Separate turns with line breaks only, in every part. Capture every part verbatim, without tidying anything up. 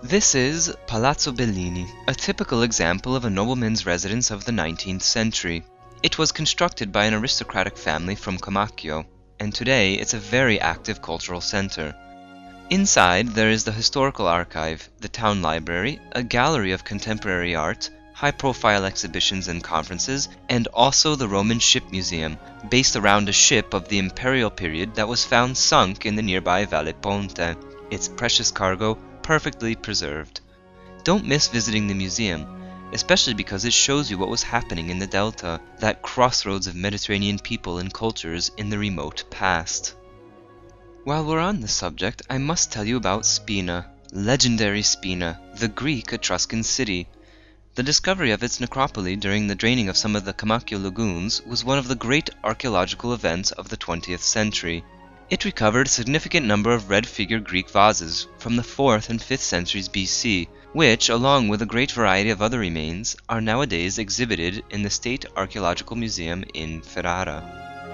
This is Palazzo Bellini, a typical example of a nobleman's residence of the nineteenth century. It was constructed by an aristocratic family from Comacchio, and today it's a very active cultural center. Inside there is the historical archive, the town library, a gallery of contemporary art, high-profile exhibitions and conferences, and also the Roman Ship Museum, based around a ship of the imperial period that was found sunk in the nearby Valle Ponte, its precious cargo perfectly preserved. Don't miss visiting the museum, especially because it shows you what was happening in the Delta, that crossroads of Mediterranean people and cultures in the remote past. While we're on the subject, I must tell you about Spina, legendary Spina, the Greek Etruscan city. The discovery of its necropoli during the draining of some of the Comacchio lagoons was one of the great archaeological events of the twentieth century. It recovered a significant number of red-figured Greek vases from the fourth and fifth centuries B C, which, along with a great variety of other remains, are nowadays exhibited in the State Archaeological Museum in Ferrara.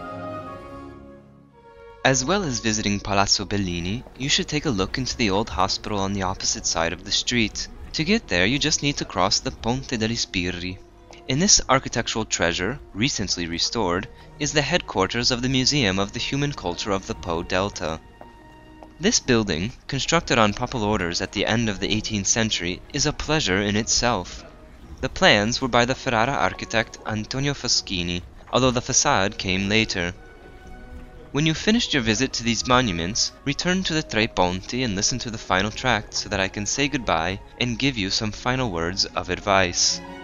As well as visiting Palazzo Bellini, you should take a look into the old hospital on the opposite side of the street. To get there, you just need to cross the Ponte degli Spirri. In this architectural treasure, recently restored, is the headquarters of the Museum of the Human Culture of the Po Delta. This building, constructed on papal orders at the end of the eighteenth century, is a pleasure in itself. The plans were by the Ferrara architect Antonio Foschini, although the facade came later. When you've finished your visit to these monuments, return to the Tre Ponti and listen to the final tract so that I can say goodbye and give you some final words of advice.